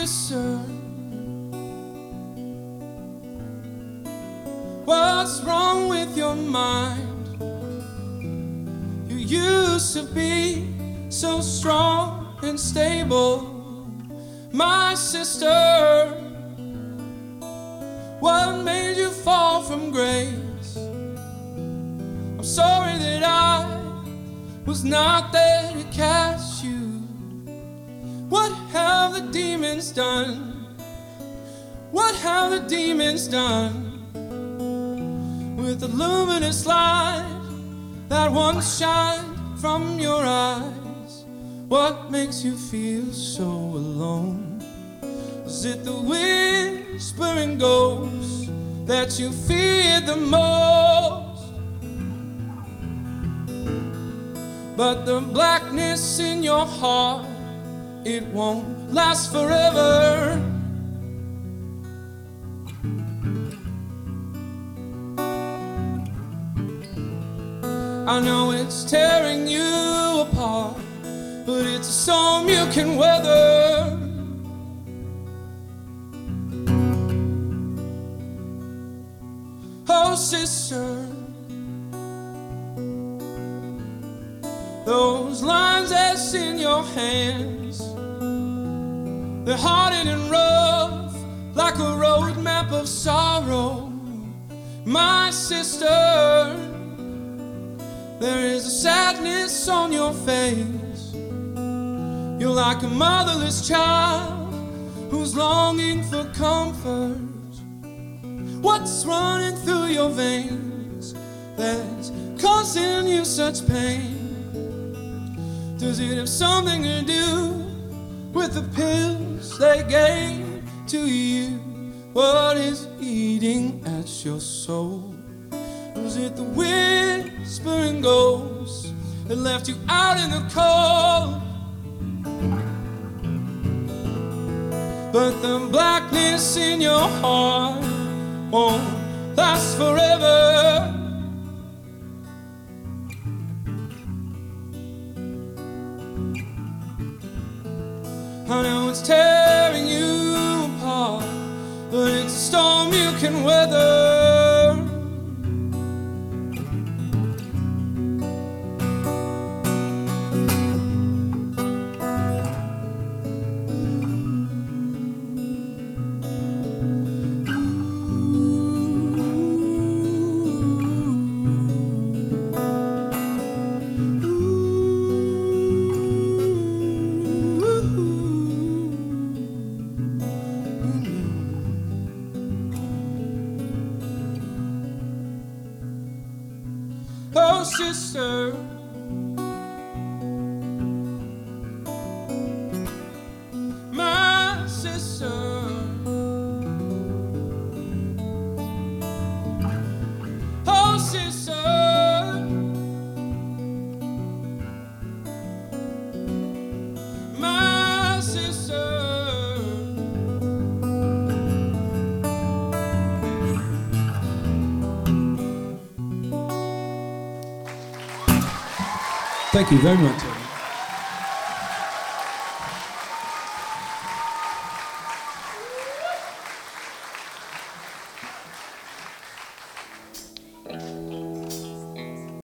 sister, what's wrong with your mind? You used to be so strong and stable, my sister. What made you fall from grace? I'm sorry that I was not there to catch you. What have the demons done? What have the demons done with the luminous light that once shined from your eyes? What makes you feel so alone? Is it the whispering ghost that you feared the most? But the blackness in your heart, it won't last forever. I know it's tearing you apart, but it's a storm you can weather. Oh, sister, those lines that's in your hands, they're hardened and rough, like a road map of sorrow. My sister, there is a sadness on your face. You're like a motherless child who's longing for comfort. What's running through your veins that's causing you such pain? Does it have something to do with the pills they gave to you? What is eating at your soul? Was it the whispering ghost that left you out in the cold? But the blackness in your heart won't last forever. I know it's tearing you apart, but it's a storm you can weather. Oh, sister, my sister, oh, sister, my sister. Thank you very much.